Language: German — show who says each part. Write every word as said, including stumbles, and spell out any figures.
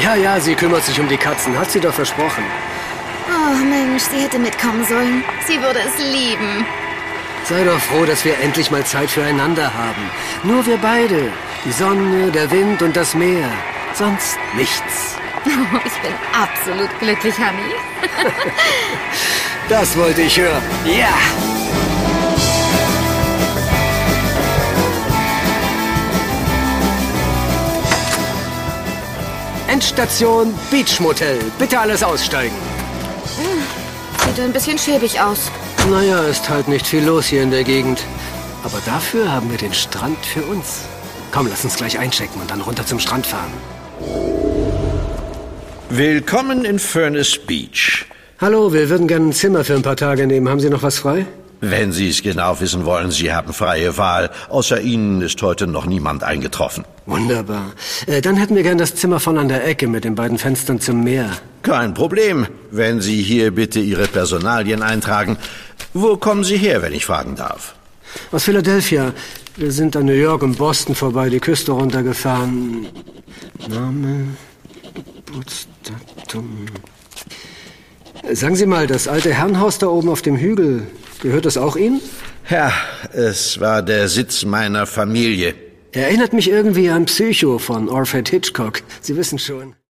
Speaker 1: Ja, ja, sie kümmert sich um die Katzen, hat sie doch versprochen.
Speaker 2: Oh Mensch, sie hätte mitkommen sollen. Sie würde es lieben.
Speaker 1: Sei doch froh, dass wir endlich mal Zeit füreinander haben. Nur wir beide. Die Sonne, der Wind und das Meer. Sonst nichts.
Speaker 2: Oh, ich bin absolut glücklich, Honey.
Speaker 1: Das wollte ich hören. Ja! Endstation Beach Motel. Bitte alles aussteigen.
Speaker 2: Sieht ein bisschen schäbig aus.
Speaker 1: Naja, ist halt nicht viel los hier in der Gegend. Aber dafür haben wir den Strand für uns. Komm, lass uns gleich einchecken und dann runter zum Strand fahren.
Speaker 3: Willkommen in Furnace Beach.
Speaker 1: Hallo, wir würden gerne ein Zimmer für ein paar Tage nehmen. Haben Sie noch was frei?
Speaker 3: Wenn Sie es genau wissen wollen, Sie haben freie Wahl. Außer Ihnen ist heute noch niemand eingetroffen.
Speaker 1: Wunderbar. Äh, dann hätten wir gern das Zimmer von an der Ecke mit den beiden Fenstern zum Meer.
Speaker 3: Kein Problem. Wenn Sie hier bitte Ihre Personalien eintragen. Wo kommen Sie her, wenn ich fragen darf?
Speaker 1: Aus Philadelphia. Wir sind an New York und Boston vorbei, die Küste runtergefahren. Name, Geburtsdatum. Sagen Sie mal, das alte Herrenhaus da oben auf dem Hügel, gehört das auch Ihnen?
Speaker 3: Ja, es war der Sitz meiner Familie.
Speaker 1: Erinnert mich irgendwie an Psycho von Alfred Hitchcock. Sie wissen schon.